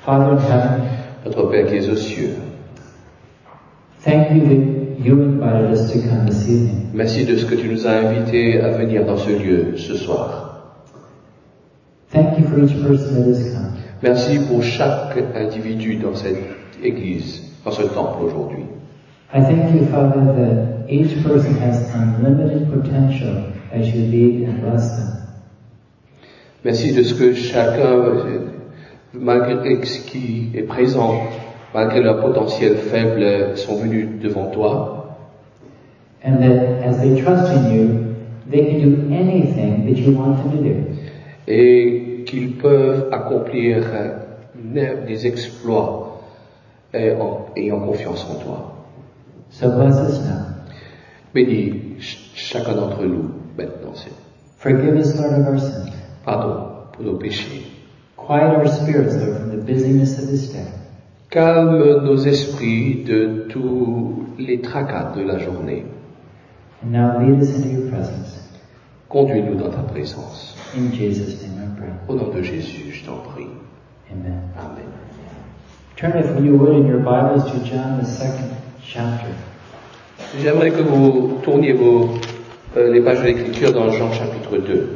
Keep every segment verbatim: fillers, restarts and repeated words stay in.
Father in heaven, Notre Père qui es aux cieux, thank you that you invited us to come this evening. merci de ce que tu nous as invités à venir dans ce lieu ce soir. Thank you for each person that has come. Merci pour chaque individu dans cette église, dans ce temple aujourd'hui. I thank you, Father, that each person has unlimited potential as you lead and bless them. Merci de ce que chacun, malgré ce qui est présent, malgré leur potentiel faible, sont venus devant toi. And that as they trust in you, they can do anything that you want them to do. Et qu'ils peuvent accomplir des exploits ayant confiance en toi. So bless us now. Bénis ch- chacun d'entre nous maintenant, Seigneur. Forgive us, Lord, of our sins. Pardon pour nos péchés. Quiet our spirits, Lord, from the busyness of this day. Calme nos esprits de tous les tracas de la journée. And now lead us into your presence. Conduis-nous dans ta présence. In Jesus' name I pray. Au nom de Jésus, je t'en prie. Amen. Amen. Turn, if you would, in your Bibles to John, the second chapter. J'aimerais que vous tourniez vos, euh, les pages de l'Écriture dans Jean chapitre deux.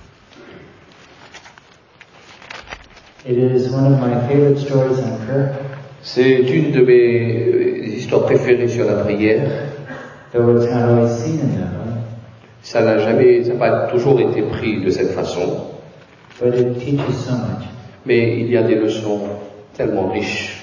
It is one of my favorite stories on prayer, C'est une de mes euh, histoires préférées sur la prière. though it's not always seen in that way. Ça n'a jamais, ça n'a pas toujours été pris de cette façon, But it teaches so much. mais il y a des leçons tellement riches.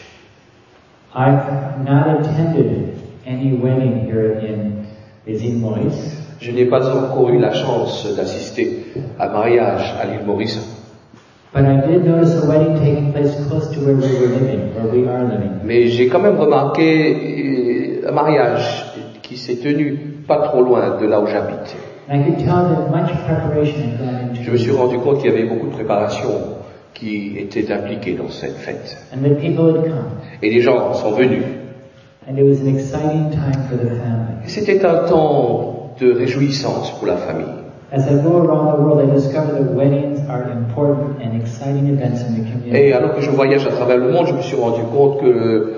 I've not attended any wedding here in les îles Maurice, Je n'ai pas encore eu la chance d'assister à un mariage à l'île Maurice, but I did notice a wedding taking place close to where we were living, where we are living. mais j'ai quand même remarqué euh, un mariage qui s'est tenu pas trop loin de là où j'habite. And I could tell that much preparation had gone into Je me suis it, rendu compte qu'il y avait beaucoup de préparation qui était impliquée dans cette fête. and that people had come. Et les gens sont venus. And it was an exciting time for the family. Et c'était un temps de réjouissance pour la famille. As I go around the world, I discover that weddings are important and exciting events in the community. Et alors que je voyage à travers le monde, je me suis rendu compte que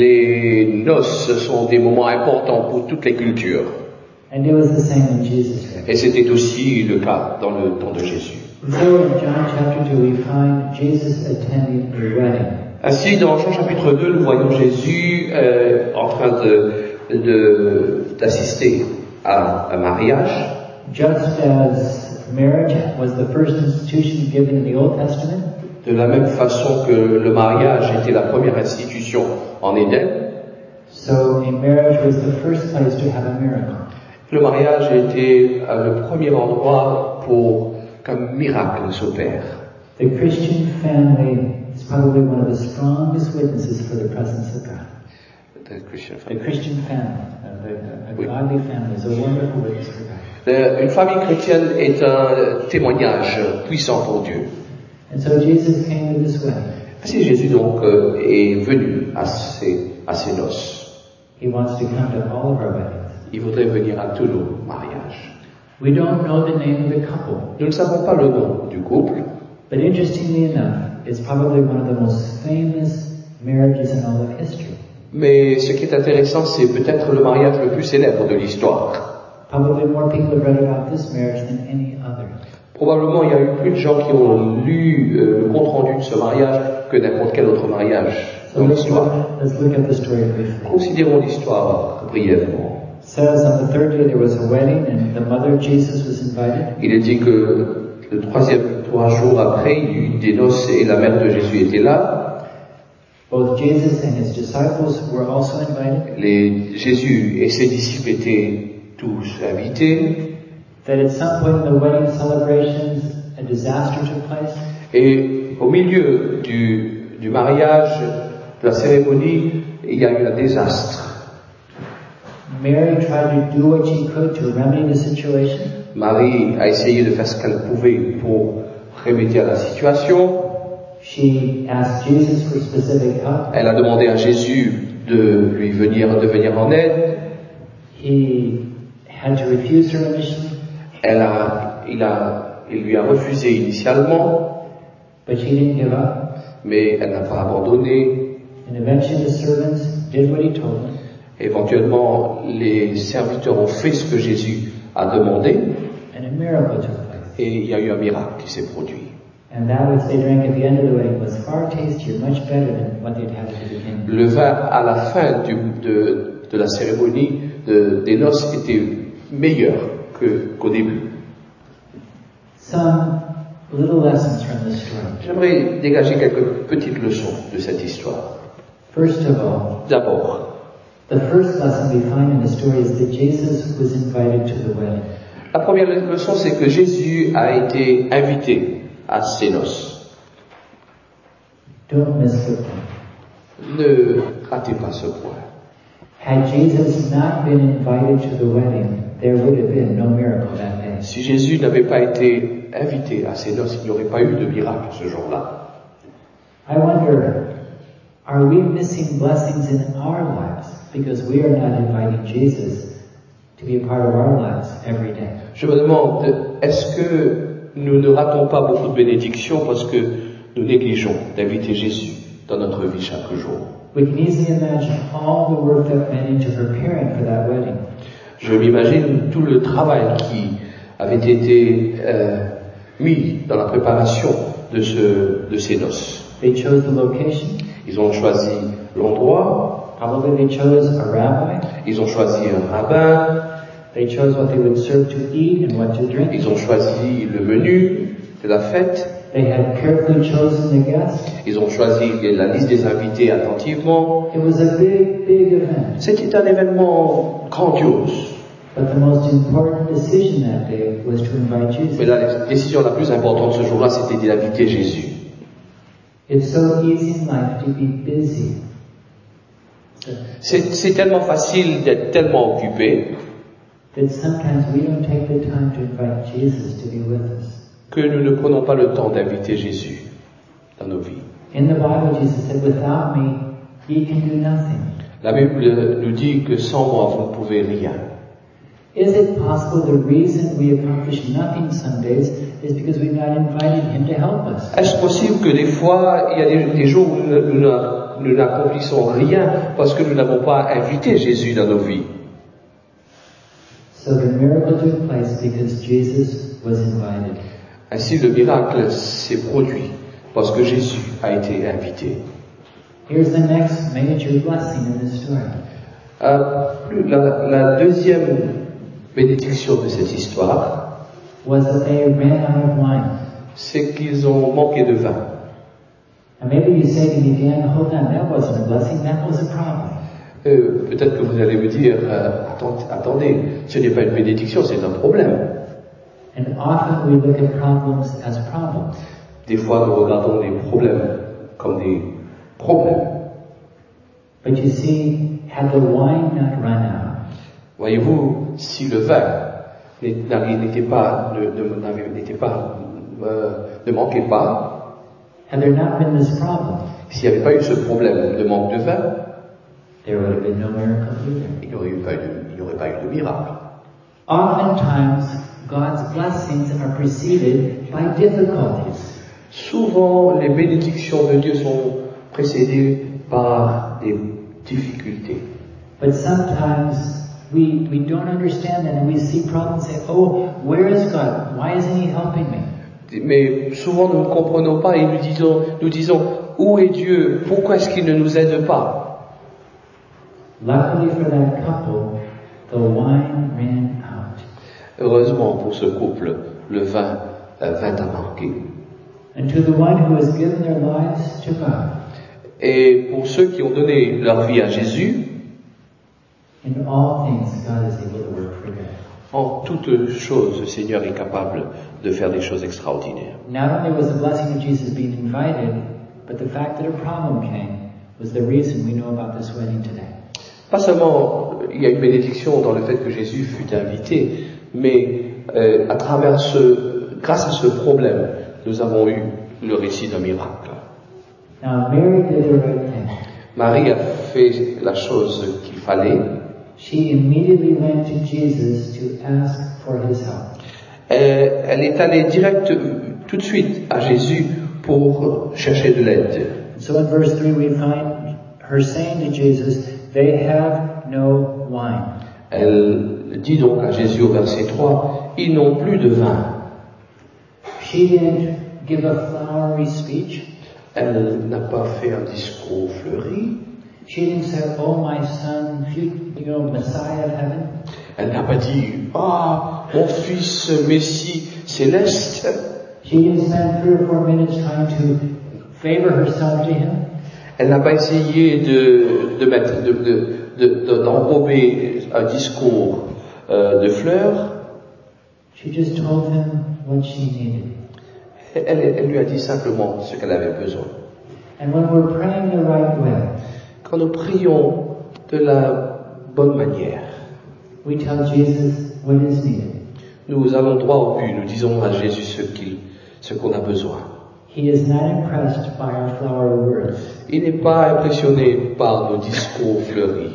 les noces sont des moments importants pour toutes les cultures. And it was the same in Jesus' day. Et c'était aussi le cas dans le temps de Jésus. And so in John chapter two, we find Jesus attending a wedding. Ainsi, dans Jean chapitre deux, nous voyons Jésus euh, en train de, de, d'assister à un mariage. Just as marriage was the first institution given in the Old Testament, De la même façon que le mariage était la première institution en Éden, so a marriage was the first place to have a miracle. le mariage était euh, le premier endroit pour qu'un miracle s'opère. The Christian family is probably one of the strongest witnesses for the presence of God. The Christian family, uh, the, a Oui. godly family, is a wonderful witness for God. Euh, Une famille chrétienne est un témoignage puissant pour Dieu. And so Jesus came to this wedding. Ainsi, Jésus donc euh, est venu à ses, à ses noces. He wants to come to all of our weddings. Il voudrait venir à tous nos mariages. We don't know the name of the couple, Nous ne savons pas le nom du couple, but interestingly enough, it's probably one of the most famous marriages in all of history. mais ce qui est intéressant, c'est peut-être le mariage le plus célèbre de l'histoire. Probably more people have read about this marriage than any other. Probablement, il y a eu plus de gens qui ont lu euh, le compte-rendu de ce mariage que n'importe quel autre mariage So dans let's look, l'histoire. let's look at the story briefly. Considérons l'histoire brièvement. It says on the third day there was a wedding and the mother of Jesus was invited. Il est dit que le troisième, trois jours après, il y eut des noces et la mère de Jésus était là. Both Jesus and his disciples were also invited. Les, Jésus et ses disciples étaient tous invités. That at some point in the wedding celebrations, a disaster took place. Et au milieu du, du mariage, de la cérémonie, il y a eu un désastre. Mary tried to do what she could to remedy the situation. Marie a essayé de faire ce qu'elle pouvait pour remédier à la situation. She asked Jesus for specific help. Elle a demandé à Jésus de lui venir, de venir en aide. He had to refuse her initially, Elle a, il a, il lui a refusé initialement, but she didn't give up. mais elle n'a pas abandonné. And eventually the servants did what he told them. Éventuellement, les serviteurs ont fait ce que Jésus a demandé. And a miracle took place. Et il y a eu un miracle qui s'est produit. And that which they drank at the end of the wedding was far tastier, much better than what they'd had at the beginning. Le vin à la fin du, de, de la cérémonie de, des noces était meilleur que, qu'au début. Some little lessons from this story. J'aimerais dégager quelques petites leçons de cette histoire. First of all, D'abord, the first lesson we find in the story is that Jesus was invited to the wedding. La première leçon, c'est que Jésus a été invité à ses noces. Don't miss the point. Ne ratez pas ce point. Had Jesus not been invited to the wedding, there would have been no miracle that day. Si Jésus n'avait pas été invité à ses noces, il n'y aurait pas eu de miracle ce jour-là. I wonder, are we missing blessings in our lives because we are not inviting Jesus to be a part of our lives every day? Je me demande, est-ce que nous ne ratons pas beaucoup de bénédictions parce que nous négligeons d'inviter Jésus dans notre vie chaque jour? We can easily imagine all the work that went into preparing for that wedding. Je m'imagine tout le travail qui avait été euh, mis dans la préparation de, ce, de ces noces. They chose the location. Ils ont choisi l'endroit. Probably they chose a rabbi. Ils ont choisi un rabbin. They chose what they would serve to eat and what to drink. Ils ont choisi le menu de la fête. They had carefully chosen the guests. Ils ont choisi la liste des invités attentivement. It was a big, big event. C'était un événement grandiose. But the most important decision that day was to invite Jesus. Mais la décision la plus importante ce jour-là, c'était d'inviter Jésus. It's so easy in life to be busy. C'est, c'est tellement facile d'être tellement occupé That sometimes we don't take the time to invite Jesus to be with us. que nous ne prenons pas le temps d'inviter Jésus dans nos vies. In the Bible, Jesus said, "Without me, ye can do nothing." La Bible nous dit que sans moi, vous ne pouvez rien. Is it possible the reason we accomplish nothing some days is because we've not invited Him to help us? Est-ce possible que des fois, il y a des, des jours où nous, nous, nous n'accomplissons rien parce que nous n'avons pas invité Jésus dans nos vies? So the miracle took place because Jesus was invited. Ainsi, le miracle s'est produit parce que Jésus a été invité. Here's the next major blessing in this story. Euh, la, la deuxième bénédiction de cette histoire, was that they ran out of wine. C'est qu'ils ont manqué de vin. And maybe you say to me, Dan, hold on, that wasn't a blessing, that was a problem. Euh, peut-être que vous allez me dire, euh, attendez, attendez, ce n'est pas une bénédiction, c'est un problème. And often we look at problems as problems. Des fois, nous regardons les problèmes comme des problèmes. But you see, had the wine not run out, voyez-vous, si le vin n'était pas, ne, ne, n'était pas, euh, ne manquait pas, had there not been this problem, s'il n'y avait pas eu ce problème de manque de vin, there would have been no miracle either. il n'y aurait pas eu, il n'y aurait pas eu de miracle. Oftentimes, God's blessings are preceded by difficulties. Souvent, les bénédictions de Dieu sont précédées par des difficultés. But sometimes we we don't understand that, and we see problems and say, "Oh, where is God? Why isn't He helping me?" Mais souvent, nous ne comprenons pas et nous disons, nous disons, où est Dieu? Pourquoi est-ce qu'il ne nous aide pas? Luckily for that couple, the wine ran out. Heureusement pour ce couple, le vin euh, vint à manquer. And to the one who has given their lives to God, Et pour ceux qui ont donné leur vie à Jésus, in all things God is able to work for good. En toutes choses, le Seigneur est capable de faire des choses extraordinaires. Not only was the blessing of Jesus being invited, but the fact that a problem came was the reason we know about this wedding today. Pas seulement il y a une bénédiction dans le fait que Jésus fut invité, mais euh, à travers ce, grâce à ce problème, nous avons eu le récit d'un miracle. Now Mary did the right thing. Marie a fait la chose qu'il fallait. She immediately went to Jesus to ask for his help. Elle, elle est allée direct, tout de suite à Jésus pour chercher de l'aide. So in verse three we find her saying to Jesus, they have no wine. Elle dit donc à Jésus au verset trois, ils n'ont plus de vin. She didn't give a flowery speech. Elle n'a pas fait un discours fleuri. She didn't say, oh my son, you, you know, Messiah of heaven. Elle n'a pas dit, ah, mon fils Messie céleste. She didn't spend three or four minutes trying to favor herself to him. Elle n'a pas essayé de, de mettre, de, de, de, de, d'enrober un discours euh, de fleurs. She just told him what she needed. Elle, elle lui a dit simplement ce qu'elle avait besoin. And when we're praying the right way, quand nous prions de la bonne manière, we tell Jesus what is needed. Nous allons droit au but, nous disons à Jésus ce qu'il, ce qu'on a besoin. He is not impressed by our flowery words. Il n'est pas impressionné par nos discours fleuris.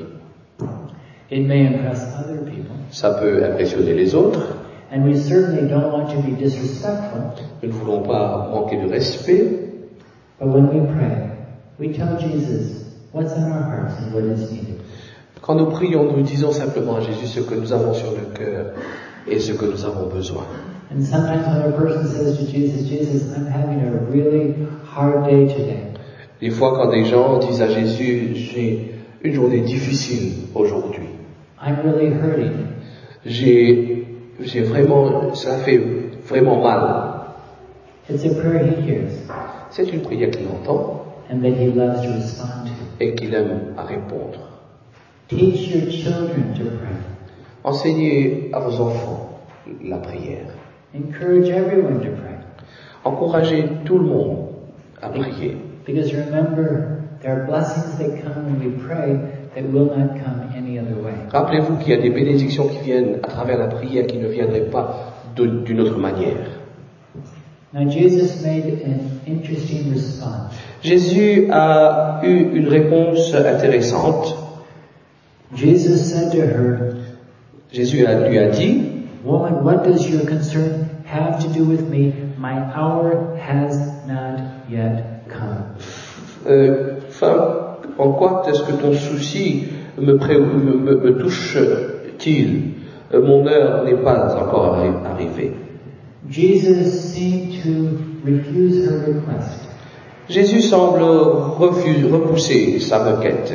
It may impress other people. Ça peut impressionner les autres. And we certainly don't want to be disrespectful. Nous ne voulons pas manquer de respect. But when we pray, we tell Jesus what's in our hearts and what is needed. Quand nous prions, nous disons simplement à Jésus ce que nous avons sur le cœur et ce que nous avons besoin. And sometimes when a person says to Jesus, Jesus, I'm having a really hard day today. Des fois, quand des gens disent à Jésus, j'ai une journée difficile aujourd'hui. I'm really hurting. J'ai, j'ai vraiment, ça fait vraiment mal. It's a prayer he hears. C'est une prière qu'il entend. And that he loves to respond to. Et qu'il aime à répondre. Teach your children to pray. Enseignez à vos enfants la prière. Encourage everyone to pray. Encouragez tout le monde à prier. Because remember, there are blessings that come when we pray that will not come any other way. Rappelez-vous qu'il y a des bénédictions qui viennent à travers la prière qui ne viendraient pas de, d'une autre manière. Now Jesus made an interesting response. Jésus a eu une réponse intéressante. Jesus said to her, Jésus a, lui a dit, Woman, what does your concern have to do with me? My hour has not yet come. Euh, femme, en quoi est-ce que ton souci me, pré- me, me, me touche-t-il? euh, Mon heure n'est pas encore arri- arrivée. Jesus seemed to refuse her request. Jésus semble refuser, repousser sa requête.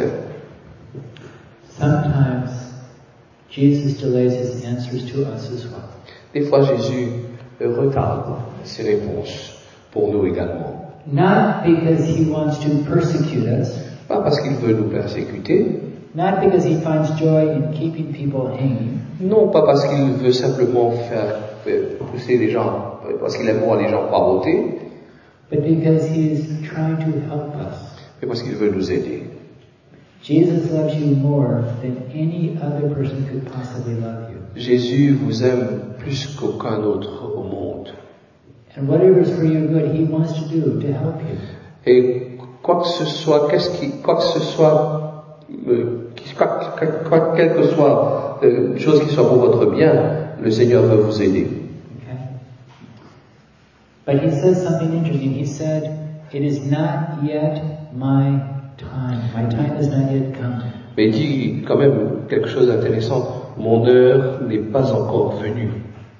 Sometimes Jesus delays his answers to us as well. Des fois, Jésus retarde ses réponses pour nous également. Not because he wants to persecute us. Pas parce qu'il veut nous persécuter. Not because he finds joy in keeping people hanging. Non, pas parce qu'il veut simplement faire pousser les gens, parce qu'il aime voir les gens poireauter. But because he is trying to help us. Mais parce qu'il veut nous aider. Jesus loves you more than any other person could possibly love you. Jésus vous aime plus qu'aucun autre au monde. And whatever is for your good, he wants to do to help you. Et quoi que ce soit, qu'est-ce qui, quoi que ce soit, euh, quoi, quoi, quelle que soit euh, chose qui soit pour votre bien, le Seigneur veut vous aider. Okay? But he says something interesting. He said, "It is not yet my time. My time has not yet come." Mais il dit quand même quelque chose d'intéressant. Mon heure n'est pas encore venue.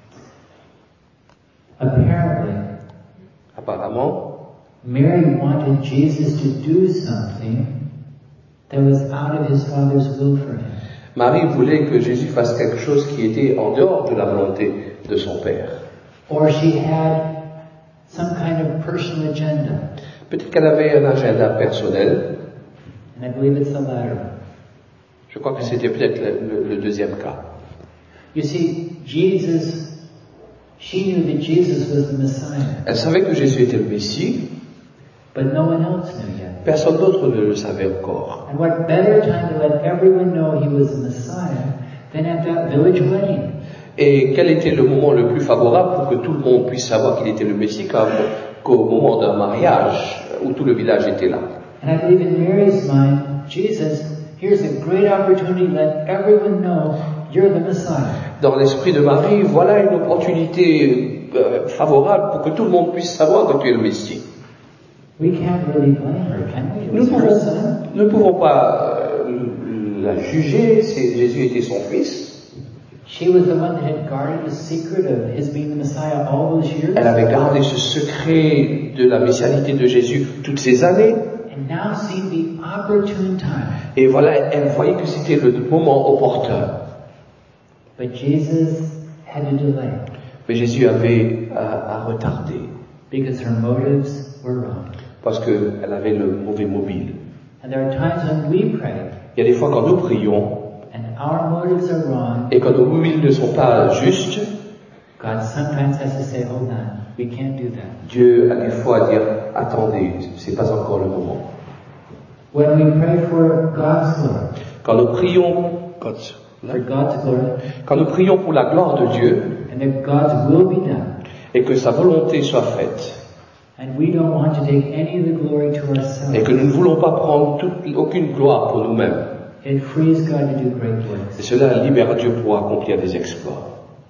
Apparently, Apparemment, Mary wanted Jesus to do something that was out of his Father's will for him. Marie voulait que Jésus fasse quelque chose qui était en dehors de la volonté de son Père. Or she had some kind of personal agenda. Peut-être qu'elle avait un agenda personnel. And I believe it's the latter. Je crois que c'était peut-être le, le, le deuxième cas. You see, Jesus, she knew that Jesus was the Messiah, Elle savait que Jésus était le Messie. but no one else knew yet. Personne d'autre ne le savait encore. And what better time to let everyone know he was the Messiah than at that village wedding? Et quel était le moment le plus favorable pour que tout le monde puisse savoir qu'il était le Messie qu'au moment d'un mariage où tout le village était là. And I believe in Mary's mind, Jesus, here's a great opportunity to let everyone know you're the Messiah. Dans l'esprit de Marie, voilà une opportunité euh, favorable pour que tout le monde puisse savoir que tu es le Messie. We can't really blame her, can we? It Nous was her pouvons, son. ne pouvons pas euh, la juger, c'est, Jésus était son fils. She was the one that had guarded the secret of his being the Messiah all those years. Elle avait gardé ce secret de la messianité de Jésus toutes ces années. And now seemed the opportune time. Et voilà, elle voyait que c'était le moment opportun. But Jesus had to delay. Mais Jésus avait à, à retarder. Because her motives were wrong. Parce qu'elle avait le mauvais mobile. And there are times when we pray. Il y a des fois quand nous prions. And our motives are wrong. Et quand nos mobiles ne sont pas justes. God sometimes has to say, hold on, we can't do that. Dieu a des fois à dire, attendez, c'est pas encore le moment. When we pray for God's glory. Quand nous prions, quand, for God's glory. Quand nous prions pour la gloire de Dieu. And that God's will be done. Et que sa volonté soit faite. And we don't want to take any of the glory to ourselves. Et que nous ne voulons pas prendre toute, aucune gloire pour nous-mêmes. It frees God to do great works. Et cela libère Dieu pour accomplir des exploits.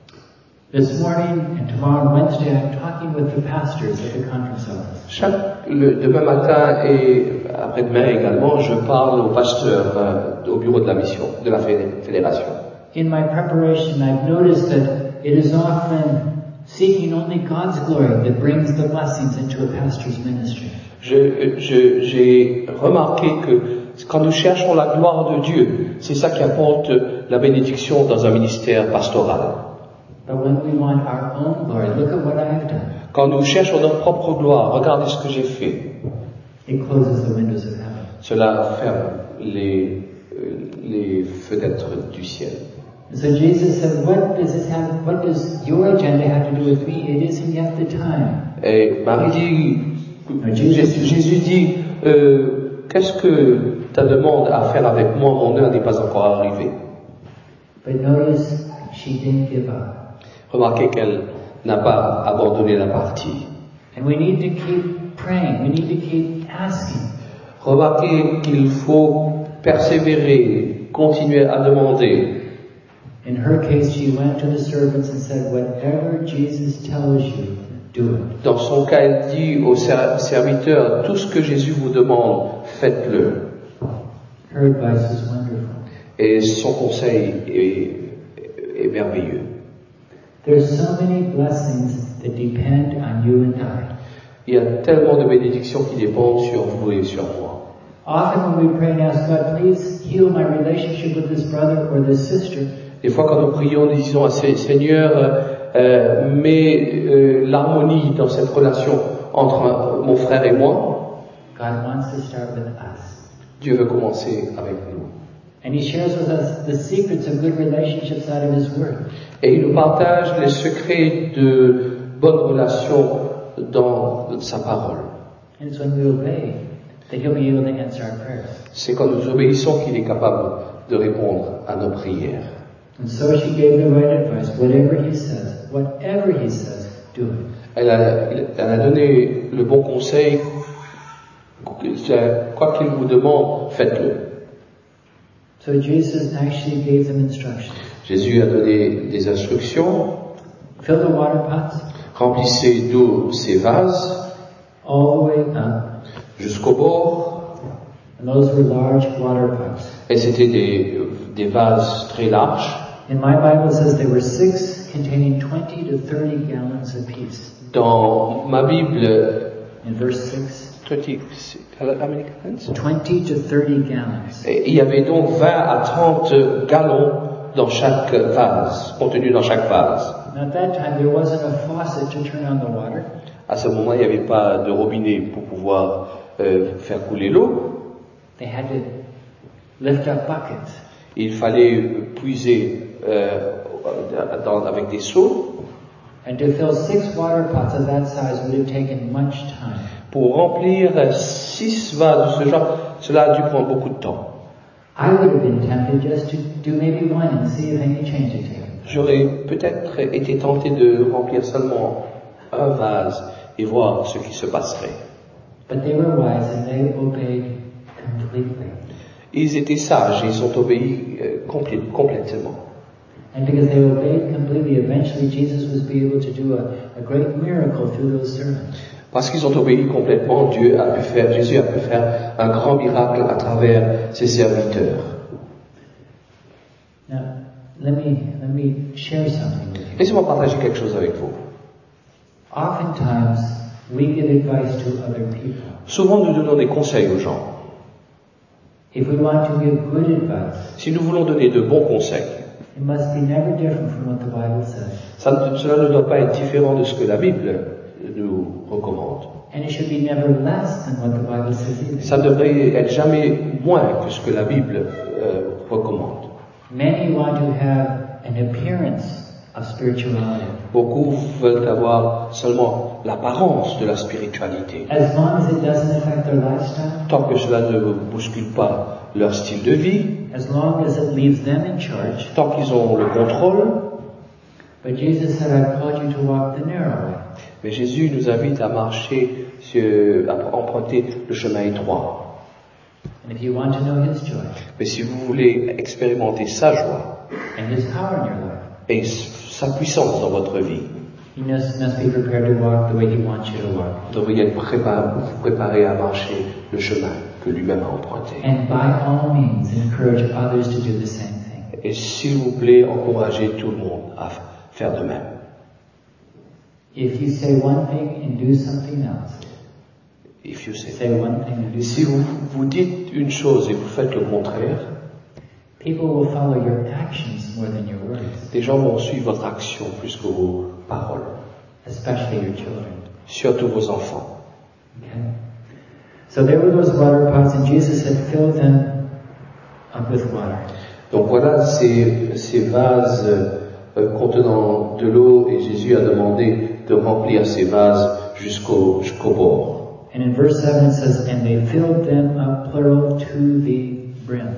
This morning and tomorrow Wednesday, I'm talking with the pastors at the conference office. Chaque, le, demain matin et après-demain également, je parle aux pasteurs euh, au bureau de la mission, de la fédération. In my preparation, I've noticed that it is often seeking only God's glory that brings the blessings into a pastor's ministry. Je, je, j'ai remarqué que quand nous cherchons la gloire de Dieu, c'est ça qui apporte la bénédiction dans un ministère pastoral. But when we want our own glory, look at what I have done. Quand nous cherchons notre propre gloire, regardez ce que j'ai fait. It closes the windows of heaven. Cela ferme les, les fenêtres du ciel. So Jesus said, what does this have, what does your agenda have to do with me? It isn't yet the time. Et Marie dit, Jésus, Jésus dit, euh, qu'est-ce que ta demande à faire avec moi, mon heure n'est pas encore arrivée. But notice, she didn't give up. Remarquez qu'elle n'a pas abandonné la partie. And we need to keep praying. We need to keep asking. Remarquez qu'il faut persévérer, continuer à demander. In her case, she went to the servants and said, whatever Jesus tells you, do it. Dans son cas, elle dit aux serviteurs, tout ce que Jésus vous demande, faites-le. Her advice is wonderful. Et son conseil est, est merveilleux. There's so many blessings that depend on you and I. Il y a tellement de bénédictions qui dépendent sur vous et sur moi. Often when we pray and ask God, please heal my relationship with this brother or this sister. Des fois, quand nous prions, nous disons à Seigneur, euh, mets euh, l'harmonie dans cette relation entre euh, mon frère et moi. God wants to start with us. Dieu veut commencer avec nous. And He shares with us the secrets of good relationships out of His Word. Et il nous partage les secrets de bonnes relations dans sa parole. And it's when we obey that He'll be able to answer our prayers. C'est quand nous obéissons qu'il est capable de répondre à nos prières. And so she gave the right advice. Whatever He says, whatever He says, do it. Elle a, elle a donné le bon conseil. Quoi qu'il vous demande, faites-le. So Jesus actually gave them instructions. Jésus a donné des instructions. Fill the water pots. Remplissez d'eau ces vases. All the way up. Jusqu'au bord. And those were large water pots. Et c'était des, des vases très larges. In my Bible it says there were six containing twenty to thirty gallons apiece. Dans ma Bible, in verse six, twenty, how many gallons? twenty to thirty gallons. Et il y avait donc vingt à trente gallons dans chaque vase, contenus dans chaque vase. Now at that time there wasn't a faucet to turn on the water. À ce moment, il n'y avait pas de robinet pour pouvoir euh, faire couler l'eau. They had to lift up buckets. Il fallait puiser euh, dans, avec des seaux. And to fill six water pots of that size would have taken much time. Pour remplir six vases de ce genre, cela a dû prendre beaucoup de temps. I would have been tempted just to do maybe one and see if any change had taken place. J'aurais peut-être été tenté de remplir seulement un vase et voir ce qui se passerait. But they were wise and they obeyed completely. Ils étaient sages et ils ont obéi euh, complé- complètement. And because they obeyed completely, eventually Jesus was be able to do a, a great miracle through those servants. Parce qu'ils ont obéi complètement, Dieu a pu faire, Jésus a pu faire un grand miracle à travers ses serviteurs. Now, let me, let me share something with you. Laissez-moi partager quelque chose avec vous. Oftentimes, we give advice to other people. Souvent, nous donnons des conseils aux gens. If we want to give good advice, Si nous voulons donner de bons conseils, it must be never different from what the Bible says. ça, cela ne doit pas être différent de ce que la Bible nous recommande. And it should be never less than what the Bible says either. Ça ne devrait être jamais moins que ce que la Bible euh, recommande. Many want to have an appearance of spirituality. Beaucoup veulent avoir seulement l'apparence de la spiritualité. As long as it doesn't affect their lifestyle, Tant que cela ne bouscule pas leur style de vie, as long as it leaves them in charge. tant qu'ils ont le contrôle. But Jesus said, I've called you to walk the narrow way. Mais Jésus nous invite à marcher, sur, à emprunter le chemin étroit. And if you want to know His joy Mais si vous voulez expérimenter sa joie and His power in your life, et sa puissance dans votre vie, you must, must be prepared to walk the way He wants you to walk. vous devriez être préparé, vous préparer à marcher le chemin que lui-même a emprunté. And by all means, encourage others to do the same thing. Et s'il vous plaît, encouragez tout le monde à faire de même. If you say one thing and do something else, If you say, say one thing and do si something vous, vous dites une chose et vous faites le contraire, people will follow your actions more than your words, les gens vont suivre votre action plus que vos paroles, especially your children. surtout vos enfants. Okay? So there were those water pots, and Jesus had filled them up with water. Donc voilà ces, ces vases euh, contenant de l'eau, et Jésus a demandé de remplir ces vases jusqu'au jusqu'au bord. And in verse seven it says, and they filled them up, plural, to the brim.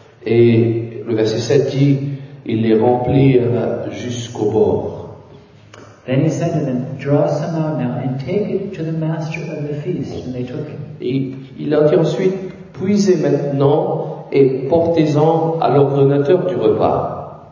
Et le verset sept dit, ils les remplirent jusqu'au bord. Then he said to them, draw some out now and take it to the master of the feast. And they took it. Et il leur dit ensuite, puisez maintenant et portez-en à l'ordonnateur du repas.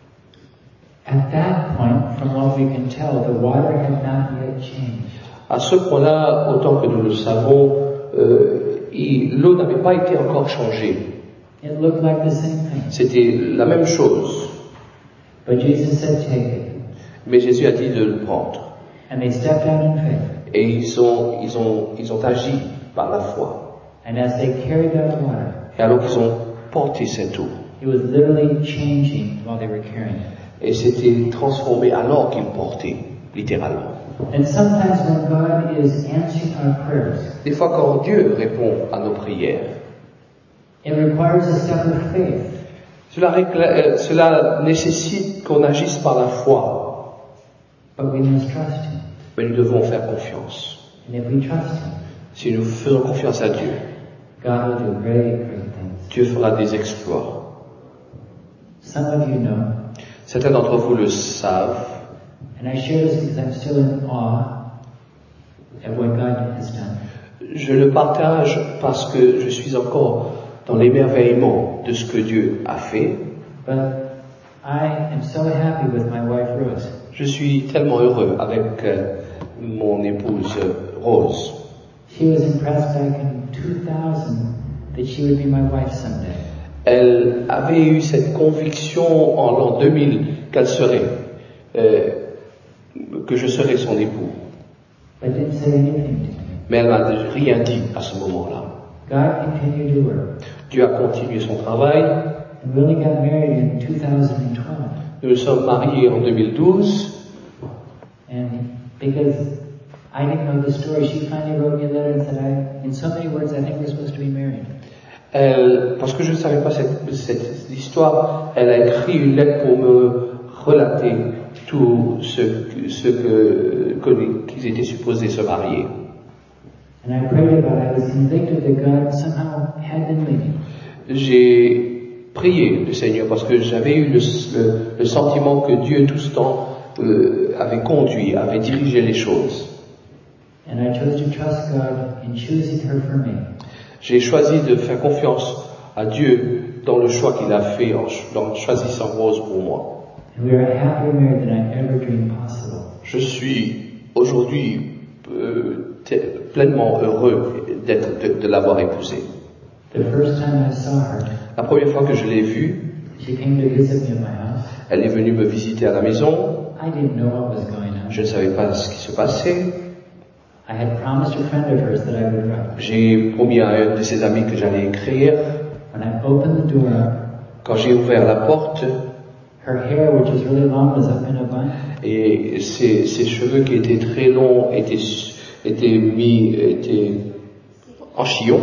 At that point, from what we can tell, the water had not yet changed. À ce point-là, autant que nous le savons, euh, il- l'eau n'avait pas été encore changée. It looked like the same thing. C'était la même chose. But Jesus said, take it. Mais Jésus a dit de le prendre. And they stepped out in faith. Et ils ont, ils ont, ils ont agi par la foi. And as they carried that water, Et alors qu'ils ont porté cette eau, it was literally changing while they were carrying it. et c'était transformé alors qu'ils portaient, littéralement. And sometimes when God is answering our prayers, Des fois, quand Dieu répond à nos prières, it requires a step of faith. cela, récla- euh, cela nécessite qu'on agisse par la foi. But we must trust Him. Mais nous devons faire confiance. And if we trust Him, Si nous faisons confiance à Dieu, God will do great, great things. Dieu fera des exploits. Some of you know, Certains d'entre vous le savent, and I share this because I'm still in awe at what God has done. je le partage parce que je suis encore dans l'émerveillement de ce que Dieu a fait. But I am so happy with my wife Rose. Je suis tellement heureux avec euh, mon épouse euh, Rose. She was impressed back in two thousand that she would be my wife someday. Elle avait eu cette conviction en l'an deux mille qu'elle serait, euh, que je serais son époux. But didn't say anything to me. Mais elle m'a rien dit à ce moment-là. God continued to work. Dieu a continué son travail. And we only got married in two thousand twelve. Nous nous sommes mariés en deux mille douze. And because I didn't know the story, she finally wrote me a letter and said, I, in so many words, I think we're supposed to be married. Elle, parce que je ne savais pas cette, cette histoire, elle a écrit une lettre pour me relater tout ce, ce que, que, qu'ils étaient supposés se marier. And I prayed about it. I was convicted that God somehow had them leading. J'ai prié le Seigneur parce que j'avais eu le, le, le sentiment que Dieu tout ce temps euh, avait conduit, avait dirigé les choses. And I chose to trust God in choosing her for me. J'ai choisi de faire confiance à Dieu dans le choix qu'il a fait en, en choisissant Rose pour moi. And we are happier married than I ever dreamed possible. Je suis aujourd'hui euh, pleinement heureux d'être, de, de l'avoir épousée. The first time I saw her, La première fois que je l'ai vue, she came to visit me at my house. elle est venue me visiter à la maison. I didn't know what was going on. Je ne savais pas ce qui se passait. I had promised a friend of hers that I would write. J'ai promis à un de ses amis que j'allais écrire. When I opened the door, Quand j'ai ouvert la porte, her hair, which was really long, was up in a bun. et ses, ses cheveux qui étaient très longs étaient, étaient mis, étaient en chignon.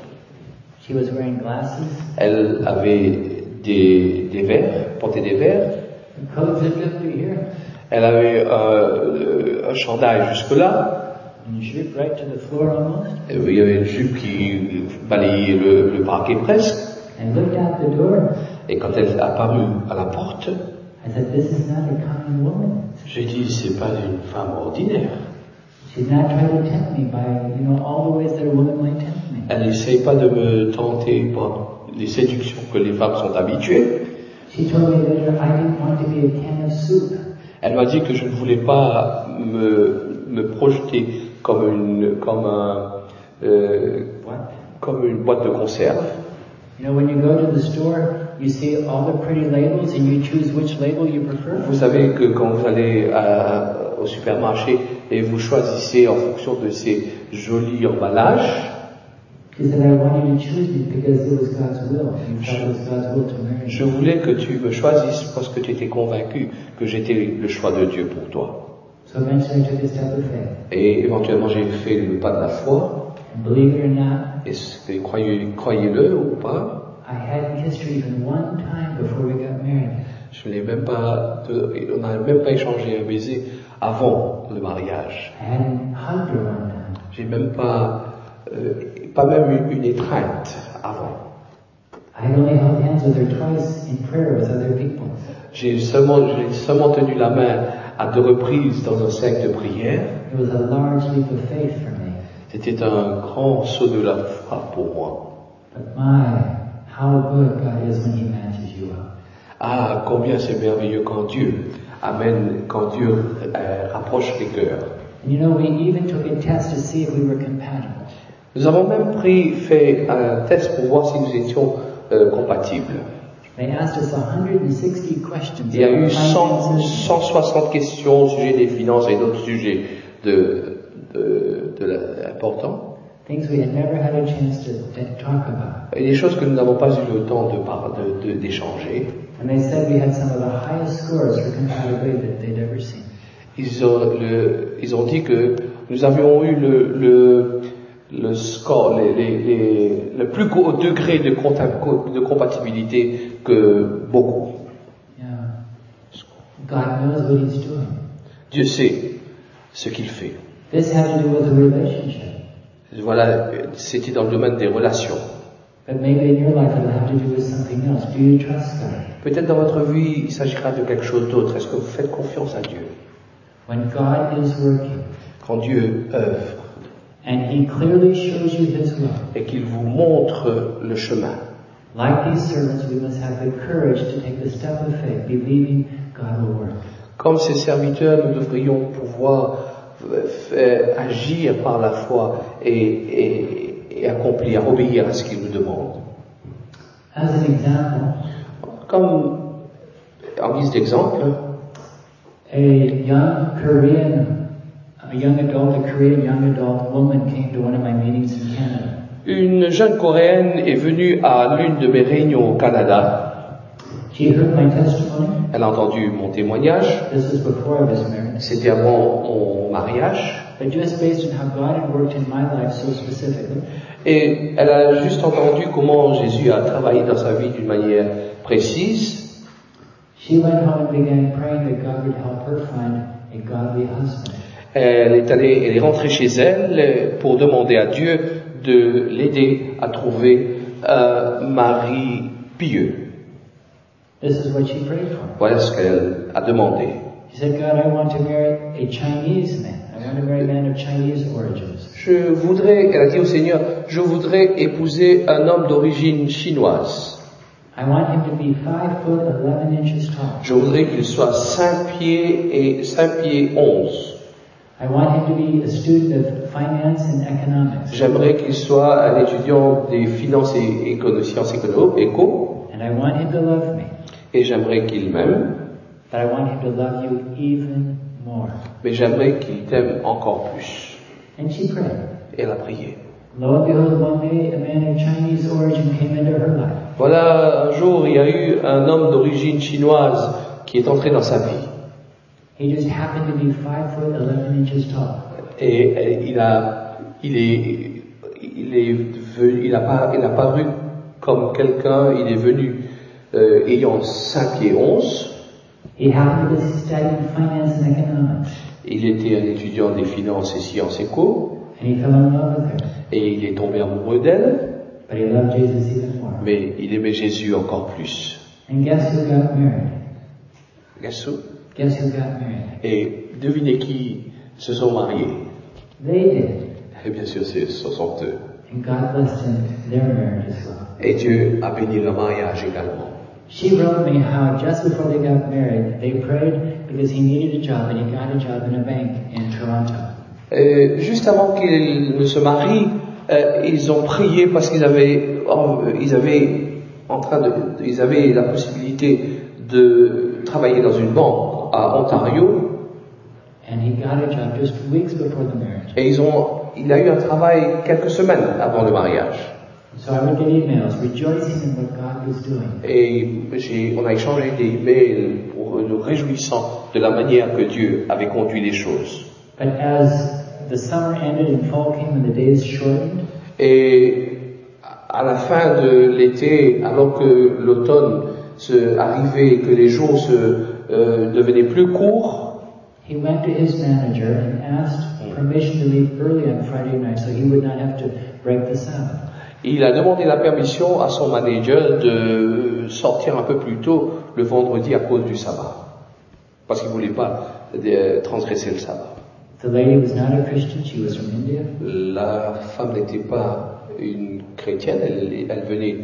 She was wearing glasses. Elle avait des, des verres, portait des verres. The coat zipped up to here. Elle avait euh, un chandail jusque-là. And zipped right to the floor almost. Et il y avait une jupe qui balayait le, le parquet presque. I looked out the door. Et quand elle est apparue à la porte, I said, "This is not a common woman." j'ai dit, c'est pas une femme ordinaire. She's not trying to tempt me by, you know, all the ways that a woman might tempt me. Elle n'essaye pas de me tenter par les séductions que les femmes sont habituées. She told me later I didn't want to be a can of soup. Elle m'a dit que je ne voulais pas me, me projeter comme une, comme un, euh, What? comme une boîte de conserve. You know, when you go to the store, you see all the pretty labels and you choose which label you prefer. Vous savez que quand vous allez à, au supermarché et vous choisissez en fonction de ces jolis emballages, She said, I want you to choose me because it was God's will. You thought it was God's will to marry je me. voulais que tu me choisisses parce que tu étais convaincu que j'étais le choix de Dieu pour toi. So eventually I took a step of faith. Et éventuellement j'ai fait le pas de la foi. And believe it or not, Et, et croyez, croyez-le ou pas, I hadn't kissed her even one time before we got married. je n'ai même pas, de, on n'a même pas échangé un baiser avant le mariage. I hadn't hugged her one time. J'ai même pas, euh, pas même une, une étreinte avant. I had only held hands with her twice in prayer with other people. J'ai seulement, j'ai seulement tenu la main à deux reprises dans un cercle de prière. It was a large leap of faith for me. C'était un grand saut de la foi pour moi. But my, how good God is when He matches you up. Ah, combien c'est merveilleux quand Dieu amène, quand Dieu euh, rapproche les cœurs. And you know, we even took a test to see if we were compatible. Nous avons même pris, fait un test pour voir si nous étions euh, compatibles. They asked us one hundred sixty questions. Il y a eu about cent, finances, cent soixante questions au sujet des finances et d'autres sujets de, de, de la- importants. things we had never had a chance to, to talk about. Et des choses que nous n'avons pas eu le temps de, par- de, de- d'échanger. And they said we had some of the highest scores for compatibility that they'd ever seen. Ils ont, le, ils ont dit que nous avions eu le, le, le score, les, les, les, le plus haut degré de, compta- de compatibilité que beaucoup. Yeah. God knows what He's doing. Dieu sait ce qu'il fait. This had to do with a relationship. Voilà, c'était dans le domaine des relations. But maybe in your life it'll have to do with something else. Do you trust God? Peut-être dans votre vie, il s'agira de quelque chose d'autre. Est-ce que vous faites confiance à Dieu? When God is working Quand Dieu œuvre and He clearly shows you His will, et qu'il vous montre le chemin. like these servants, we must have the courage to take the step of faith, believing God will work. Comme ces serviteurs, nous devrions pouvoir faire, agir par la foi et, et, et accomplir, obéir à ce qu'il nous demande. As an example, Comme en guise d'exemple, a young Korean, a young adult, a Korean young adult woman came to one of my meetings in Canada. une jeune Coréenne est venue à l'une de mes réunions au Canada. She heard my testimony. Elle a entendu mon témoignage. This was before I was married. C'était avant mon mariage. But just based on how God had worked in my life so specifically, Et elle a juste entendu comment Jésus a travaillé dans sa vie d'une manière précise. she went home and began praying that God would help her find a godly husband. Elle est allée, elle est rentrée chez elle pour demander à Dieu de l'aider à trouver un mari pieux. This is what she prayed for. Voilà ce qu'elle a demandé. She said, God, I want to marry a Chinese man. I want to marry a man of Chinese origins. Je voudrais, elle a dit au Seigneur, je voudrais épouser un homme d'origine chinoise. I want him to be five foot eleven inches tall. Je voudrais qu'il soit cinq pieds et cinq pieds onze. I want him to be a student of finance and economics. J'aimerais qu'il soit un étudiant des finances et écono- sciences écono, éco, And I want him to love me. et j'aimerais qu'il m'aime, But I want him to love you even more. mais j'aimerais qu'il t'aime encore plus. And she prayed. Et elle a prié. Lo and behold, one day a man of Chinese origin came into her life. Voilà, un jour, il y a eu un homme d'origine chinoise qui est entré dans sa vie. He just happened to be five foot eleven inches tall. Et euh, il a, il est, il est venu, il a pas, il a paru comme quelqu'un, il est venu euh, ayant cinq pieds onze. He happened to be studying finance and economics. Il était un étudiant des finances et sciences éco, And he fell in love with her. et il est tombé amoureux d'elle, But he loved Jesus even more. mais il aimait Jésus encore plus. And guess who got married? Guess who? Guess who got married? Et devinez qui se sont mariés? They did. Et bien sûr, c'est- ce sont eux. And God blessed them, their marriage as well. Et Dieu a béni leur mariage également. She wrote me how just before they got married, they prayed because he needed a job and he got a job in a bank in Toronto. Euh, juste avant qu'ils ne se marient, euh, ils ont prié parce qu'ils avaient, oh, ils avaient en train de, ils avaient la possibilité de travailler dans une banque à Ontario, And he got a job just weeks before the marriage. et ils ont, il a eu un travail quelques semaines avant le mariage. So I would get emails rejoicing in what God was doing. Et j'ai, on a échangé des emails pour nous réjouissant de la manière que Dieu avait conduit les choses. But as the summer ended and fall came and the days shortened, Et à la fin de l'été, alors que l'automne se arrivait et que les jours se euh, devenaient plus courts, he went to his manager and asked permission to leave early on Friday night so he would not have to break the Sabbath. il a demandé la permission à son manager de sortir un peu plus tôt le vendredi à cause du sabbat, parce qu'il voulait pas euh, transgresser le sabbat. The lady was not a Christian, she was from India. La femme n'était pas une chrétienne, elle, elle venait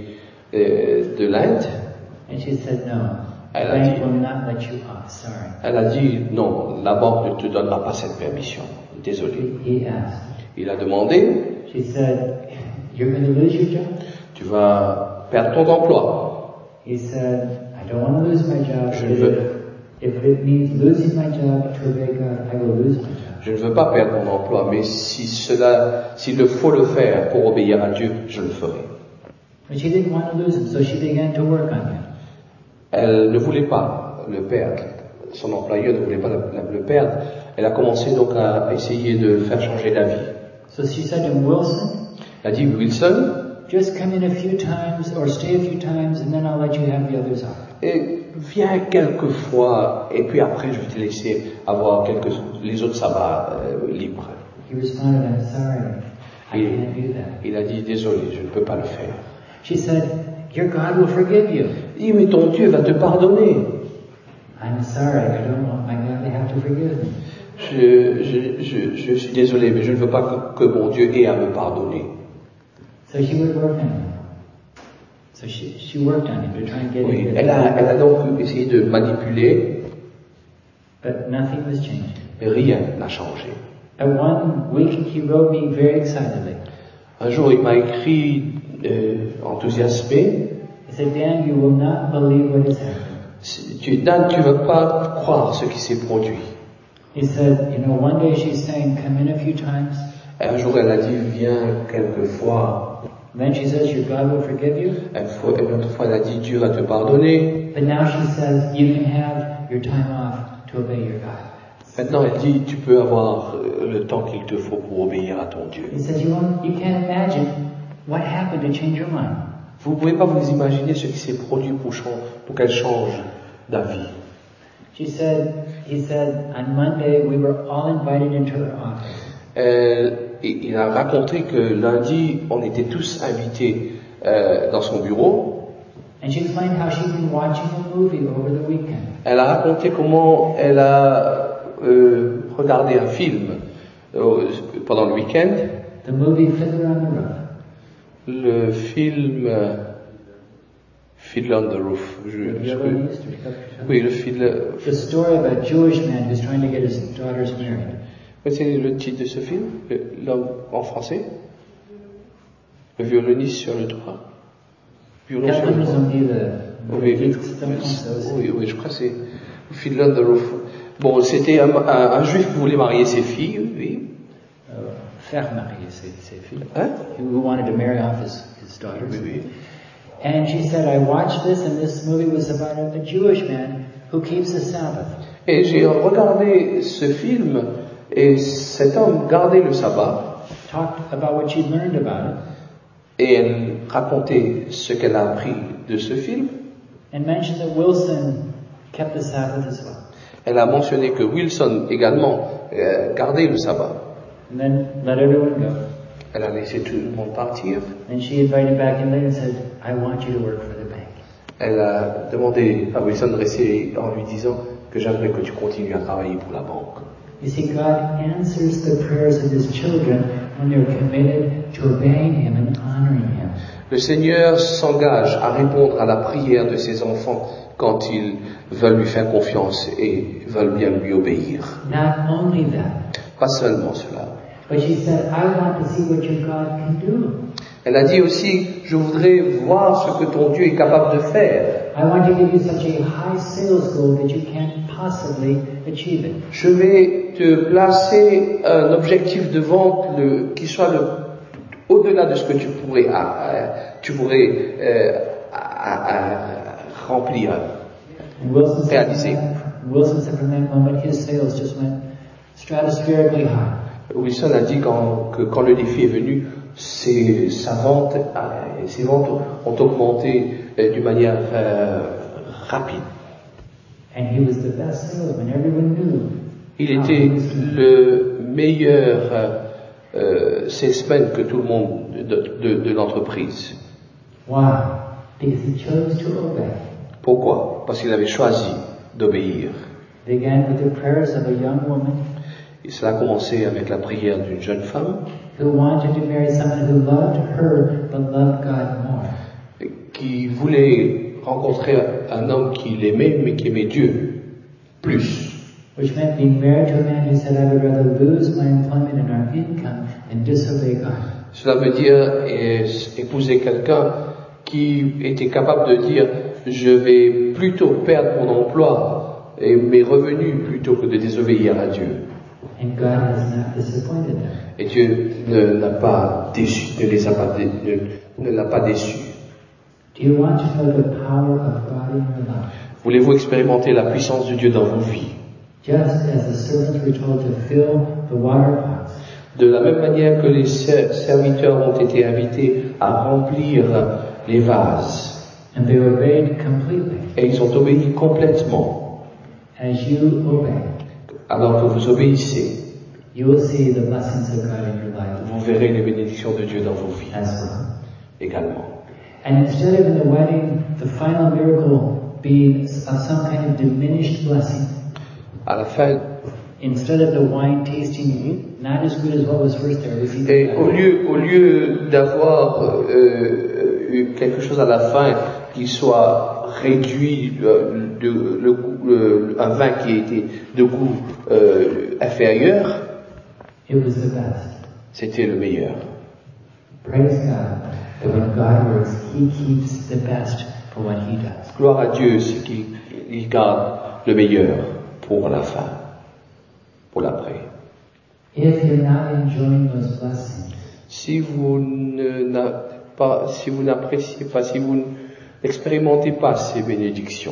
euh, de l'Inde. And she said, no, the Elle a bank dit- will not let you off, sorry. Elle a dit non, la banque ne te donnera pas cette permission. Désolé. He asked. Il a demandé, She said, you're going to lose your job? tu vas perdre ton emploi. He said, I don't want to lose my job. Je but veux- If, if it means losing my job to obey God, I will lose my job. Je ne veux pas perdre mon emploi, mais si cela, s'il le faut le faire pour obéir à Dieu, je le ferai. But she didn't want to lose him, so she began to work on him. Elle ne voulait pas le perdre. Son employeur ne voulait pas la- la- le perdre. Elle a commencé donc à essayer de le faire changer d'avis. So she said to him, Wilson, Elle a dit, Wilson, just come in a few times or stay a few times and then I'll let you have the others off. et viens quelques fois, et puis après je vais te laisser avoir quelques, les autres sabbats euh, libres. He responded, I'm sorry, I Et can't do that. il a dit, désolé, je ne peux pas le faire. She said, your God will forgive you. Il dit, mais ton Dieu va te pardonner. I'm sorry, I don't want my God to have to forgive me. Je, je, je, je suis désolé, mais je ne veux pas que, que mon Dieu ait à me pardonner. So she would work on him. So she, she worked on him to try and get Oui, him to elle a, elle a donc essayé de manipuler, But nothing was changing. mais rien n'a changé. At one week, he wrote me very excitedly. Un jour, il m'a écrit euh, enthousiasmé, He said, Dan, you will not believe what has happened. Si- tu, Dan, tu ne vas pas croire ce qui s'est produit. He said, you know, one day she's saying, come in a few times. Et un jour, elle a dit, viens quelquefois. Then she says, your God will forgive you. Une, fois, une autre fois, elle a dit, Dieu va te pardonner. But now she says, you can have your time off to obey your God. Maintenant, elle dit, tu peux avoir euh, le temps qu'il te faut pour obéir à ton Dieu. He says, you, won't, you can't imagine what happened to change your mind. Vous ne pouvez pas vous imaginer ce qui s'est produit pour, chan- pour qu'elle change d'avis. She said, he said, on Monday we were all invited into her office. Elle- et il a raconté que lundi, on était tous invités euh, dans son bureau. And she explained how she'd been watching a movie over the weekend. Elle a raconté comment elle a euh, regardé un film euh, pendant le week-end. The movie Fiddler on the Roof. Le film euh, Fiddler on the Roof. Je, je, Violoniste, ou je sais pas. oui, le film. The story of a Jewish man who's trying to get his daughters married. C'est le titre de ce film, l'homme en français, le violoniste sur le toit. Violon sur le toit. Oui, oui, oui, oui, je crois que c'est Fiddler on the Roof. Bon, c'était un, un, un juif qui voulait marier ses filles, oui. Uh, faire marier ses, ses filles. Hein? Who wanted to marry off his, his daughters. Oui, oui. And she said, I watched this, and this movie was about a, a Jewish man who keeps the Sabbath. Et j'ai regardé ce film, et cet homme gardait le sabbat. Talked about what she learned about it. Et elle racontait ce qu'elle a appris de ce film. And mentioned that Wilson kept the Sabbath as well. Elle a mentionné que Wilson également euh, gardait le sabbat. And then let everyone go. Elle a laissé tout le monde partir. And she invited back in later and said, I want you to work for the bank. Elle a demandé à Wilson de rester en lui disant que j'aimerais que tu continues à travailler pour la banque. You see, God answers the prayers of His children when they're committed to obeying Him and honoring Him. Le Seigneur s'engage à répondre à la prière de ses enfants quand ils veulent lui faire confiance et veulent bien lui obéir. Not only that, Pas seulement cela. but she said, I want to see what your God can do. Elle a dit aussi, je voudrais voir ce que ton Dieu est capable de faire. I want to give you such a high sales goal that you can't possibly achieve it. Je vais te placer un objectif de vente le, qui soit le, au-delà de ce que tu pourrais, à, à, tu pourrais euh, à, à, à remplir, And Wilson said, réaliser. Wilson said from that moment his sales just went stratospherically high. Wilson a dit quand, que quand le défi est venu, ses, sa vente, ses ventes ont augmenté euh, d'une manière euh, rapide. And he was the best salesman. Everyone knew. Il était le meilleur euh, euh, salesman que tout le monde de, de, de l'entreprise. Why? Because he chose to obey. Pourquoi? Parce qu'il avait choisi d'obéir. Began with the prayers of a young woman Et cela a commencé avec la prière d'une jeune femme who wanted to marry someone who loved her but loved God more. qui voulait rencontrer un homme qui l'aimait mais qui aimait Dieu plus. Which meant being married to a man who said, I would rather lose my employment and our income than disobey God. Cela veut dire eh, épouser quelqu'un qui était capable de dire je vais plutôt perdre mon emploi et mes revenus plutôt que de désobéir à Dieu. And God has not disappointed them. Et Dieu ne l'a pas déçu, ne les a pas, dé, ne, ne l'a pas déçu. Do you want to know the power of God in your life? Voulez-vous expérimenter la puissance de Dieu dans vos vies? Just as the servants were told to fill the water pots, De la même manière que les serviteurs ont été invités à remplir les vases, and they obeyed completely. et ils ont obéi complètement. As you obey, Alors que vous obéissez, you will see the blessings of God in your life vous verrez les bénédictions de Dieu dans vos vies as well. également. And instead of in the wedding, the final miracle being of some kind of diminished blessing, À la fin, instead of the wine tasting not as good as what was first there, we see et that au lieu, au lieu d'avoir euh, eu quelque chose à la fin qui soit réduit, euh, de, le, le, un vin qui était de goût euh, inférieur, it was the best. c'était le meilleur. Praise God that when God works, He keeps the best for what He does. Gloire à Dieu, c'est qu'il il garde le meilleur pour la fin, pour l'après. If you're not enjoying those blessings, Si vous ne, n'a pas, si vous n'appréciez pas, si vous n'expérimentez pas ces bénédictions,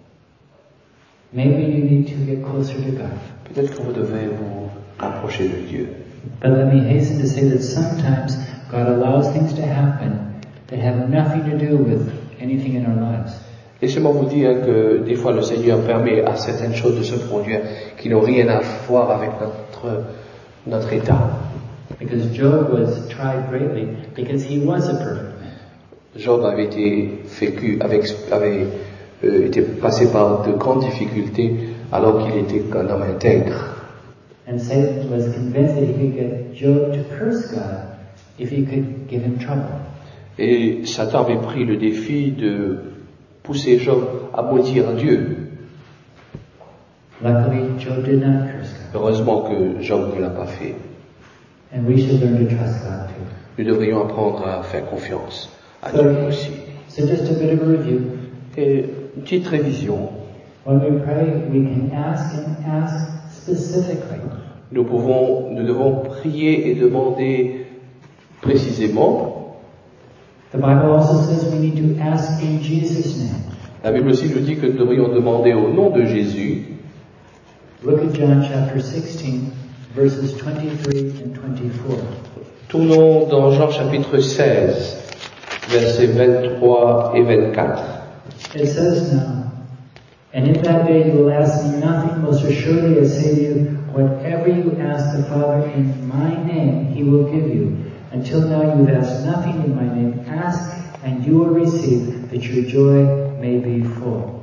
maybe you need to get closer to God. peut-être que vous devez vous rapprocher de Dieu. But let me hasten to say that sometimes God allows things to happen that have nothing to do with anything in our lives. Laissez-moi vous dire que des fois le Seigneur permet à certaines choses de se produire qui n'ont rien à voir avec notre, notre état. Because Job was tried greatly because he was a perfect man. Job avait été vécu, avec, avait euh, été passé par de grandes difficultés alors qu'il était un homme intègre. And Satan was convinced that he could get Job to curse God if he could give him trouble. Et Satan avait pris le défi de pousser Job à maudire Dieu. Luckily, Job did not curse God. Heureusement que Job ne l'a pas fait. And we should learn to trust God too. Nous devrions apprendre à faire confiance à So, Dieu aussi. so just a bit of a review. Et une petite révision. When we pray, we can ask and ask specifically. Nous pouvons, nous devons prier et demander précisément. The Bible also says we need to ask in Jesus' name. La Bible aussi nous dit que nous devrions demander au nom de Jésus. Look at John chapter sixteen, verses twenty-three and twenty-four. Tournons dans Jean chapitre seize, versets vingt-trois et vingt-quatre. It says now, and in that day you will ask me nothing, most assuredly I say to you, whatever you ask the Father in my name, he will give you. Until now you've asked nothing in my name. Ask and you will receive, that your joy may be full.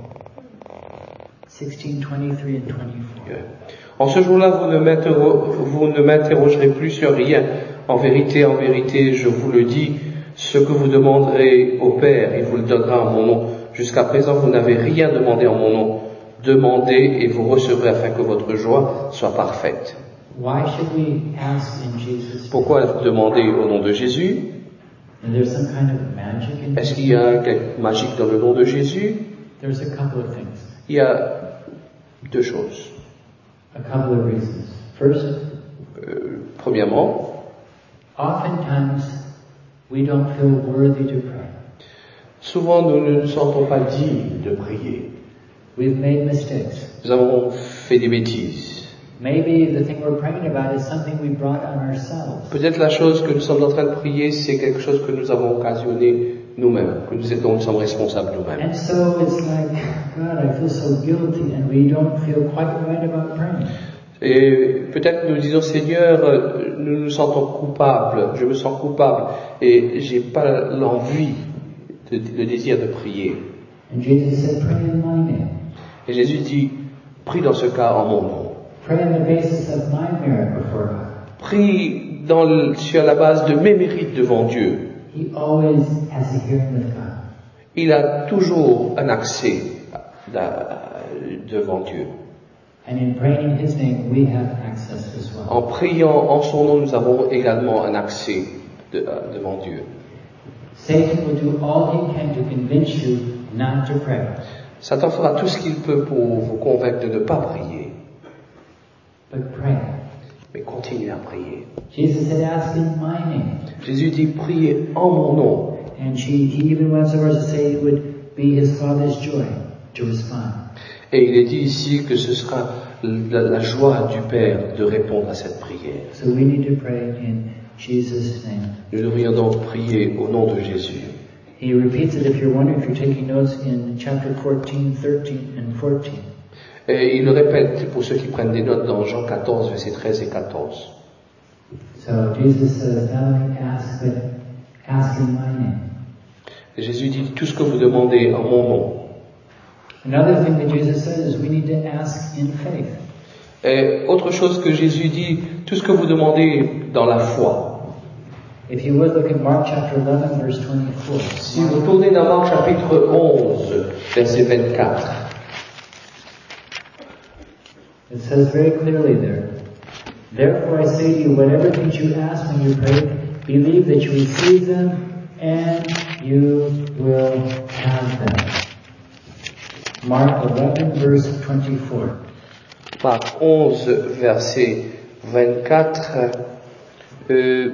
sixteen, twenty-three and twenty-four. En ce jour-là, vous ne m'interro- vous ne m'interrogerez plus sur rien. En vérité, en vérité, je vous le dis, ce que vous demanderez au Père, il vous le donnera en mon nom. Jusqu'à présent, vous n'avez rien demandé en mon nom. Demandez et vous recevrez afin que votre joie soit parfaite. Why should we ask in Jesus' name? Pourquoi demander au nom de Jésus? Is there some kind of magic in Est-ce it? qu'il y a quelque magique dans le nom de Jésus? There's a couple of things, Il y a deux choses. a couple of reasons. First, Euh, premièrement, oftentimes we don't feel worthy to pray. souvent nous ne nous sentons pas dignes de prier. We've made mistakes. Nous avons fait des bêtises. Maybe the thing we're praying about is something we brought on ourselves. Peut-être la chose que nous sommes en train de prier, c'est quelque chose que nous avons occasionné nous-mêmes, que nous, dont nous sommes responsables nous-mêmes. And so it's like, God, I feel so guilty, and we don't feel quite right about praying. Et peut-être nous disons, Seigneur, euh, nous nous sentons coupables, je me sens coupable, et j'ai pas l'envie, de, le désir de prier. And Jesus said, pray in my name. Et Jésus dit, prie dans ce cas en mon nom. Pray on the basis of my merit before God. Prie dans le, sur la base de mes mérites devant Dieu. He always has a hearing with God. Il a toujours un accès da- devant Dieu. And in praying in His name, we have access as well. En priant en son nom, nous avons également un accès de- euh, devant Dieu. Satan will do all he can to convince you not to pray. Satan fera tout ce qu'il peut pour vous convaincre de ne pas prier. But pray. Mais continuez à prier. Jesus said, ask in my name. Jésus dit, priez en mon nom. And she, he even went so far as to say it would be his Father's joy to respond. Et il est dit ici que ce sera la, la joie du Père de répondre à cette prière. So we need to pray in Jesus' name. Nous devrions donc prier au nom de Jésus. He repeats it, if you're wondering, if you're taking notes, in chapter fourteen, thirteen, and fourteen. Et il le répète pour ceux qui prennent des notes dans Jean quatorze, versets treize et quatorze. So Jesus says, not only ask, but ask in my name. Et Jésus dit, tout ce que vous demandez en mon nom. Another thing that Jesus said is we need to ask in faith. Et autre chose que Jésus dit, tout ce que vous demandez dans la foi. If you would look at Mark chapter eleven, verse twenty-four. Si vous tournez dans Marc chapitre onze, verset vingt-quatre, It says very clearly there, therefore I say to you, whatever things you ask when you pray, believe that you receive them and you will have them. Mark eleven, verse twenty-four. Marc onze, verset vingt-quatre, euh,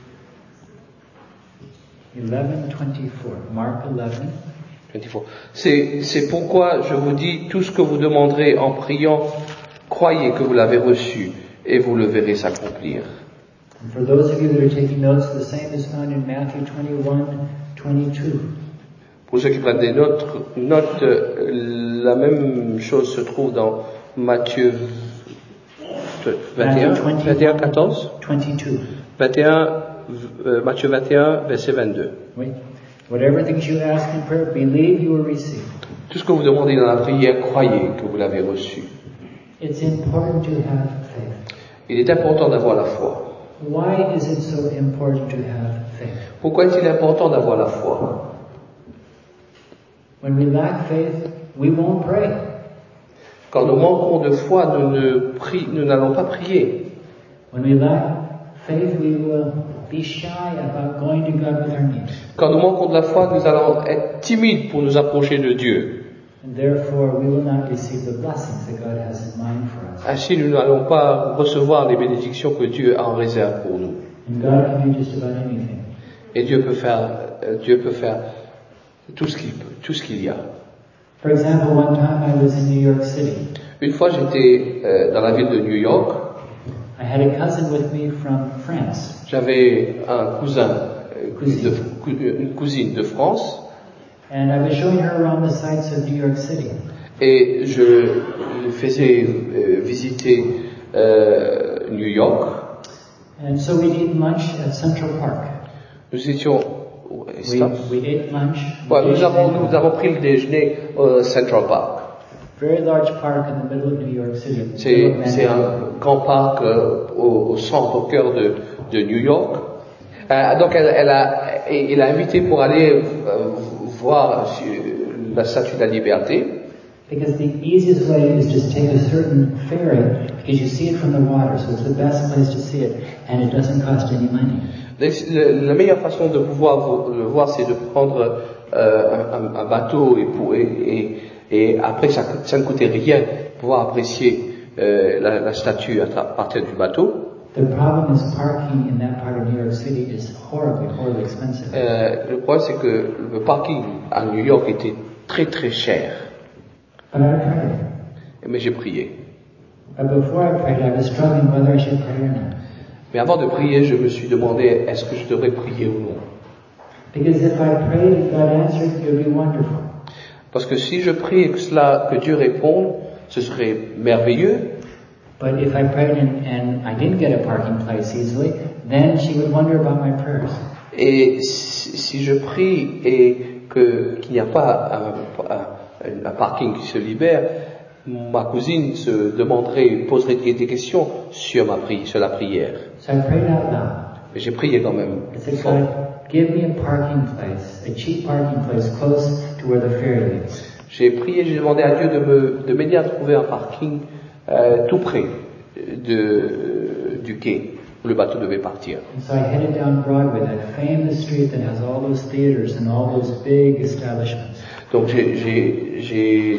eleven twenty-four. Mark eleven. vingt-quatre. C'est, c'est pourquoi je vous dis, tout ce que vous demanderez en priant, croyez que vous l'avez reçu et vous le verrez s'accomplir. And for those of you that are taking notes, the same is found in Matthew twenty-one, twenty-two. Pour ceux qui prennent des notes, notes, la même chose se trouve dans Matthieu vingt et un, vingt et un, quatorze, twenty-two. vingt et un, euh, Matthieu vingt et un, verset vingt-deux. Oui. Whatever things you ask in prayer, believe you will receive. Tout ce que vous demandez dans la prière, croyez que vous l'avez reçu. It's important to have faith. Il est important d'avoir la foi. Why is it so important to have faith? Pourquoi est-il important d'avoir la foi? When we lack faith, we won't pray. Quand nous manquons de foi, nous ne prie, nous n'allons pas prier. When we lack faith, we will be shy about going to God with our needs. Quand nous manquons de la foi, nous allons être timides pour nous approcher de Dieu. And therefore, we will not receive the blessings that God has in mind for us. Ainsi, nous n'allons pas recevoir les bénédictions que Dieu a en réserve pour nous. And God can do just about anything. Et Dieu peut faire, euh, Dieu peut faire tout ce qu'il peut, tout ce qu'il y a. For example, one time I was in New York City. Une fois, j'étais euh, dans la ville de New York. I had a cousin with me from France. J'avais un cousin, euh, de, cou, une cousine de France. And I was showing her around the sights of New York City. Et je lui faisais euh, visiter euh, New York. And so we ate lunch at Central Park. Nous étions. We, we ate lunch. Ouais, nous, avons, nous avons pris le déjeuner au Central Park. Very large park in the middle of New York City. C'est, c'est un grand parc euh, au, au centre, au cœur de, de New York. Euh, donc elle, elle a, il a invité pour aller euh, voir la Statue de la Liberté. Because the easiest way is just take a certain ferry because you see it from the water, so it's the best place to see it, and it doesn't cost any money. La meilleure façon de pouvoir le voir, c'est de prendre euh, un, un bateau et, pour, et, et, et après ça, ça ne coûtait rien pour pouvoir apprécier euh, la, la statue à partir du bateau. The problem is parking in that part of New York City is horribly, horribly expensive. Euh, le problème c'est que le parking à New York était très très cher. But I prayed. Mais j'ai prié. But before I prayed, I was struggling whether I should pray or not. Mais avant de prier, je me suis demandé, est-ce que je devrais prier ou non? Because if I prayed and God answered, it would be wonderful. Parce que si je prie et que cela, que Dieu réponde, ce serait merveilleux. But if I prayed and, and I didn't get a parking place easily, then she would wonder about my prayers. Et si, si je prie et que, qu'il n'y a pas un, un, un parking qui se libère, ma cousine se demanderait, poserait des questions sur ma prière, sur la prière. So I prayed out loud. Mais j'ai prié quand même. I said, God, give me a parking place, a cheap parking place close to where the ferry is. J'ai prié, j'ai demandé à Dieu de me, de m'aider à trouver un parking euh, tout près de, du quai où le bateau devait partir. And so I headed down Broadway, that famous street that has all those theaters and all those big establishments. Donc j'ai, j'ai, j'ai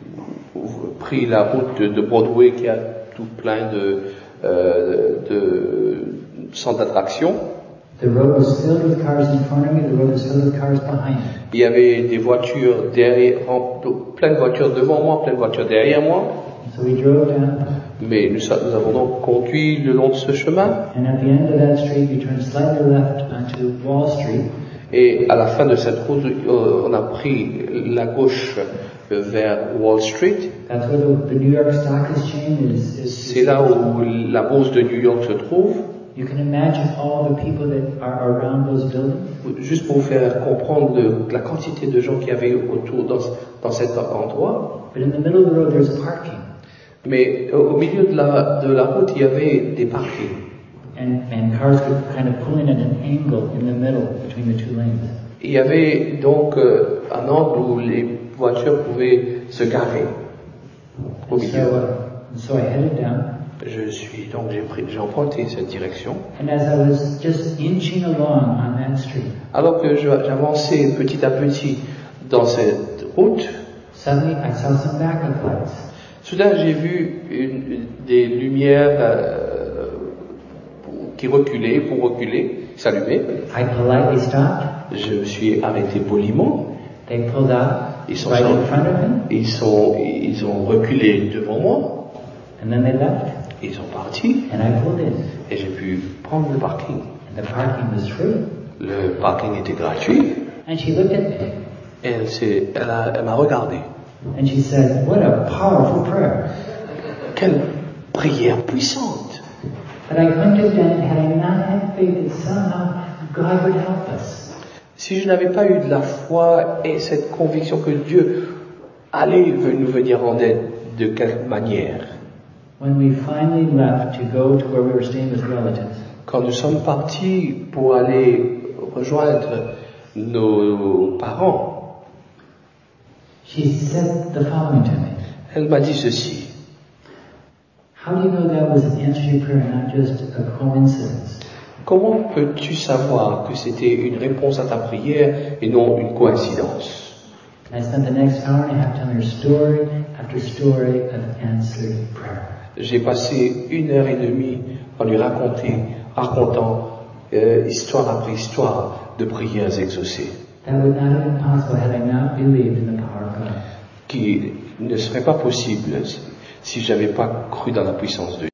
pris la route de, de Broadway qui a tout plein de, euh, de centres d'attraction. The road was filled with cars in front of me, the road was filled with cars behind me. Il y avait des voitures derrière, plein de voitures devant moi, plein de voitures derrière moi. So we drove down. Mais nous, nous avons donc conduit le long de ce chemin. And at the end of that street, we turned slightly left onto Wall Street. Et à la fin de cette route, on a pris la gauche vers Wall Street. That's where the, the New York Stock Exchange is. is C'est là où la bourse de New York se trouve. You can imagine all the people that are around those buildings. Juste pour vous faire comprendre le, la quantité de gens qu'il y avait autour dans, dans cet endroit. But in the middle of the road, there's parking. Mais au milieu de la, de la route, il y avait des parkings. And, and cars were kind of pulling at an angle in the middle between the two lanes. Il y avait donc euh, un angle où les voitures pouvaient se garer au And milieu. so, uh, and so I headed down. Je suis donc j'ai pris, j'ai emprunté cette direction. And as I was just inching along on that street, Alors que je, j'avançais petit à petit dans cette route, suddenly I saw some backup lights. soudain j'ai vu une, des lumières euh, qui reculaient, pour reculer, s'allumer. I politely stopped. Je me suis arrêté poliment. They pulled out Ils sont, right in front of me, ils sont, ils ont reculé devant moi. and then they left. Ils sont partis And I pulled in. et j'ai pu prendre le parking. And the parking was free. Le parking était gratuit. And she looked at me, Et elle, s'est, elle, a, elle m'a regardé. and she said, "What a powerful prayer." Quelle prière puissante! But I couldn't have done it had I not had faith that somehow God would help us. Si je n'avais pas eu de la foi et cette conviction que Dieu allait nous venir en aide de quelque manière. When we finally left to go to where we were staying with relatives, Quand nous sommes partis pour aller rejoindre nos parents, she said the following to me. elle m'a dit ceci. How do you know that was an answer to your prayer, not just a coincidence? Comment peux-tu savoir que c'était une réponse à ta prière et non une coïncidence? And I spent the next hour and a half telling her story after story of answered prayer. J'ai passé une heure et demie à lui raconter, racontant euh, histoire après histoire de prières exaucées. That would not have been possible had I not believed in the power of God. Qui ne serait pas possible si, si j'avais pas cru dans la puissance de Dieu.